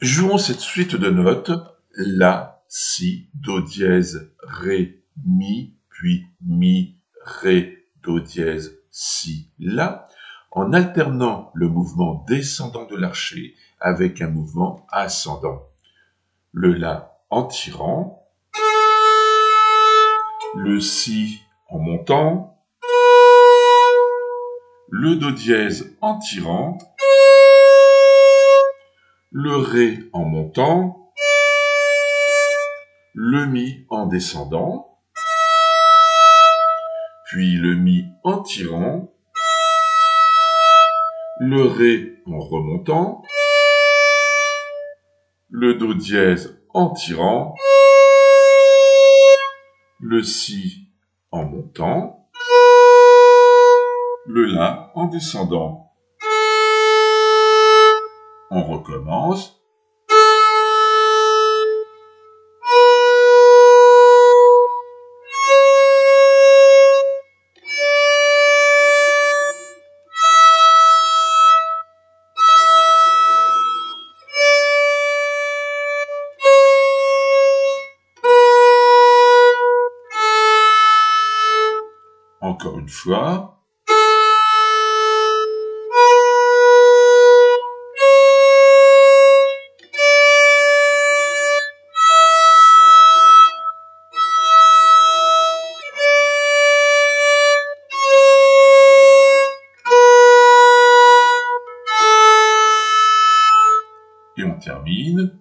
Jouons cette suite de notes, La, Si, Do dièse, Ré, Mi, puis Mi, Ré, Do dièse, Si, La, en alternant le mouvement descendant de l'archet avec un mouvement ascendant. Le La en tirant, le Si en montant, le Do dièse en tirant, le Ré en montant, le Mi en descendant, puis le Mi en tirant, le Ré en remontant, le Do dièse en tirant, le Si en montant, le La en descendant. On recommence. Encore une fois. Et on termine.